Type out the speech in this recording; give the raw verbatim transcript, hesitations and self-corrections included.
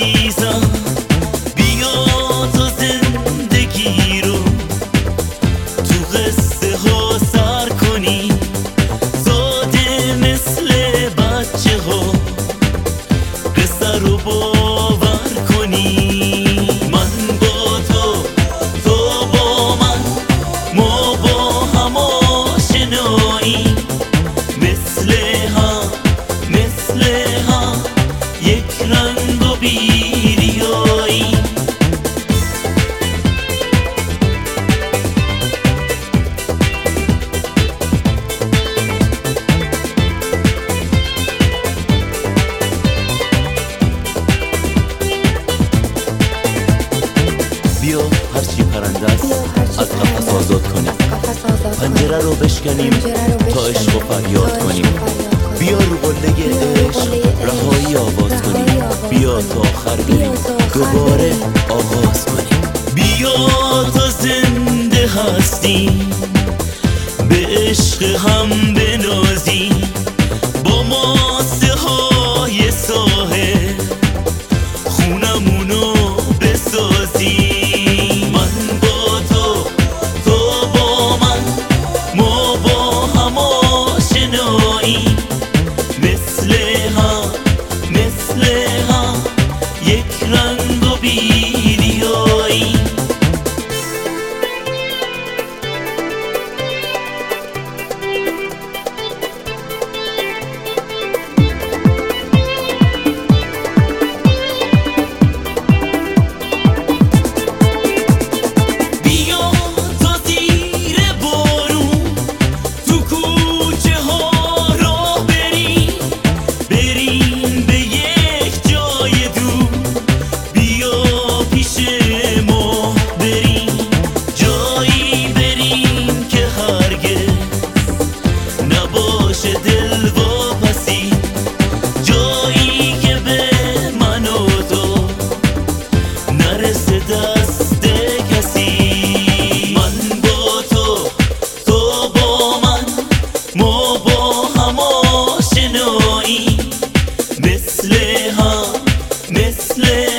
عزیزم بیا تو زندگی رو تو قصه ها سر کنی، ساده مثل بچه ها قصه رو باور کنی. من با تو، تو با من، ما با هم آشنایی، مثل هم مثل هم یک رنگ و بیریایی. بیا هرچی پرنده است از قفس آزاد کنیم، پنجره رو بشکنیم تا عشق و فریاد کنیم. بیا رو قله عشق رهایی آواز کنیم، بیا تا آخر بریم دوباره آغاز کنیم. بیا تا زنده هستیم به عشق هم بنازیم، با ماسه های ساحل خونمونو بسازیم. من با تو، تو با من، ما با هم آشنایی، مثل هم مثل هم یک رنگ و بیریایی. دل واپسی جایی که به من و تو نرسه دست کسی. من با تو، تو با من، ما با هم آشنایی، مثل هم مثل